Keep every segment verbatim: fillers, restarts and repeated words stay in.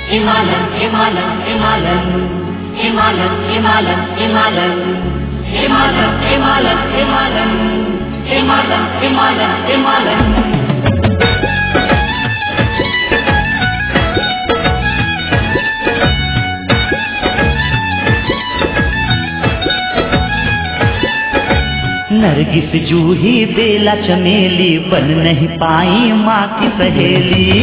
Himalan, Himalan, Himalan, Himalan, Himalan, Himalan, Himalan, Himalan, Himalan, Himalan, Himalan, Himalan. नरगिस जूही बेला चमेली बन नहीं पाई माँ की सहेली।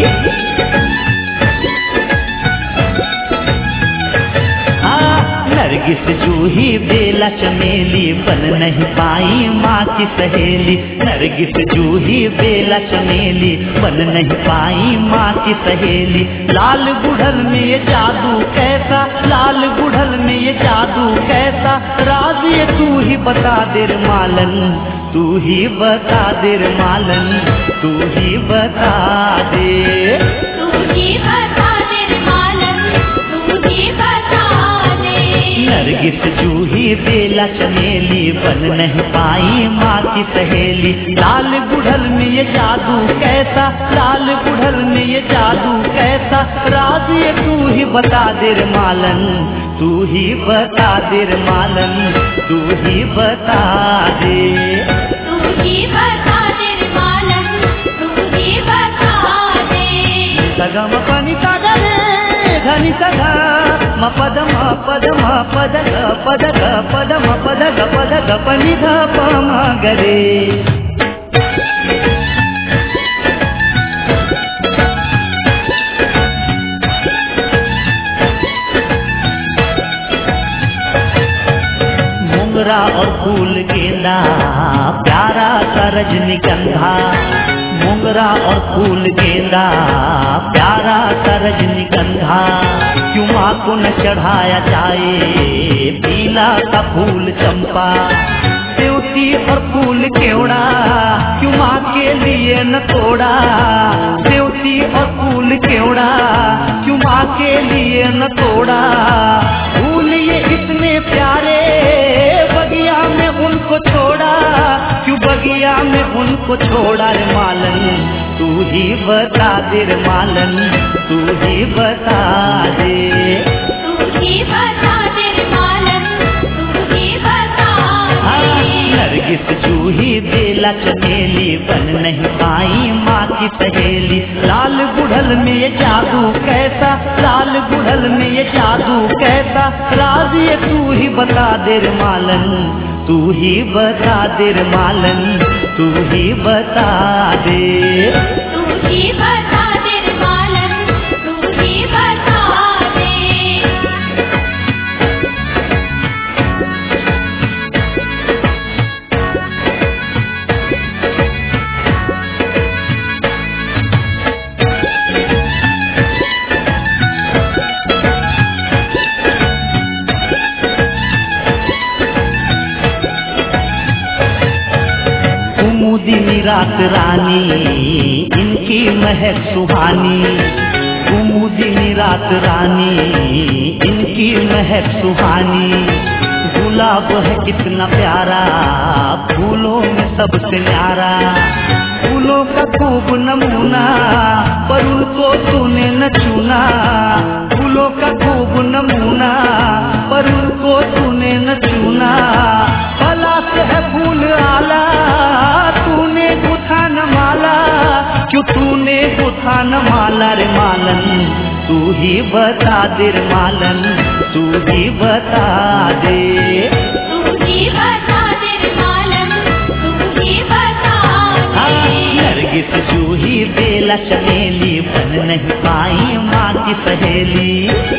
नरगिस जूही बेला चमेली बन नहीं पाई माँ की सहेली। नरगिस जूही बेला चमेली बन नहीं पाई माँ की सहेली। लाल गुड़हल में ये जादू कैसा, लाल गुड़हल में ये जादू कैसा, राज ये तू ही बता दे रे मालन, तू ही बता दे रे मालन, तू ही बता दे, तू ही बता दे रे मालन, तू ही बता दे। नरगिस जूही बेला चमेली बन नहीं पाई माँ की सहेली। लाल गुड़हल में ये जादू कैसा, लाल गुड़हल में ये जादू कैसा, राज ये तू ही बता दे रे मालन, तू ही बता दे रे मालन, तू ही बता दे, तू ही बता दे रे मालन, तू ही बता दे। सगा म पनि सागा रे धनी सगा म पद म पद म पद ग पद ग पद म पद ग पद ग पनि ध प म गरे। मोगरा और फूल गेंदा प्यारा सा रजनीगंधा, मोगरा और फूल गेंदा प्यारा सा रजनीगंधा, क्यों माँ को न चढ़ाया जाए पीला सा फूल चंपा। देवती और फूल केवड़ा क्यों माँ के लिए न तोड़ा, देवती और फूल केवड़ा क्यों माँ के लिए न तोड़ा। फूल ये इतने प्यारे बगिया में उनको छोड़ा, क्यों बगिया में उनको छोड़ा रे मालन, तू ही बता दे रे मालन, तू ही बता दे, तू ही बता दे रे मालन, तू ही बता दे। नरगिस जूही बेला चमेली बन नहीं पाई माँ की सहेली। लाल गुड़हल में ये जादू कैसा, लाल गुड़हल में ये जादू कैसा, राज ये तू ही बता दे रे मालन, तू ही बता दे रे मालन, तू ही बता दे, तू ही बता दे रे मालन, तू ही बता दे। कुमुदिनी रात रानी इनकी महक सुहानी, कुमुदिनी रात रानी इनकी महक सुहानी। गुलाब है कितना प्यारा फूलों में सबसे न्यारा, फूलों का खूब नमूना पर उनको तूने न चुना, फूलों का खूब नमूना पर उनको तूने न चुना। पलाश है फूल आला तूने गुथा न माला, क्यों तूने गुथा न माला रे मालन, तू ही बता दे रे मालन, तू ही बता दे, तू ही बता दे रे मालन, तू ही बता दे। नरगिस जूही बेला चमेली बन नहीं पाई माँ की सहेली।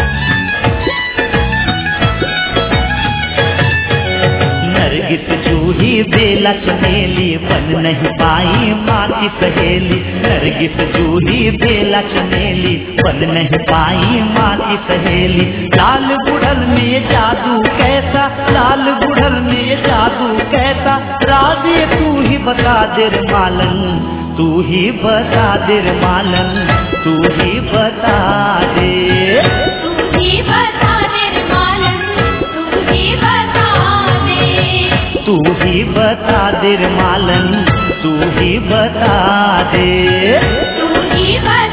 नरगिस जूही बेला चमेली बन नहीं पाई माँ की सहेली। नरगिस जूही बेला चमेली बन नहीं पाई माँ की सहेली। लाल गुड़हल में ये जादू कैसा, लाल गुड़हल में ये जादू कैसा, राज ये तू ही बता दे रे मालन, तू ही बता दे रे मालन, तू ही बता दे, तू ही बता दे रे मालन, तू ही बता दे, तू ही बता दे रे मालन, तू ही बता दे, तू ही बता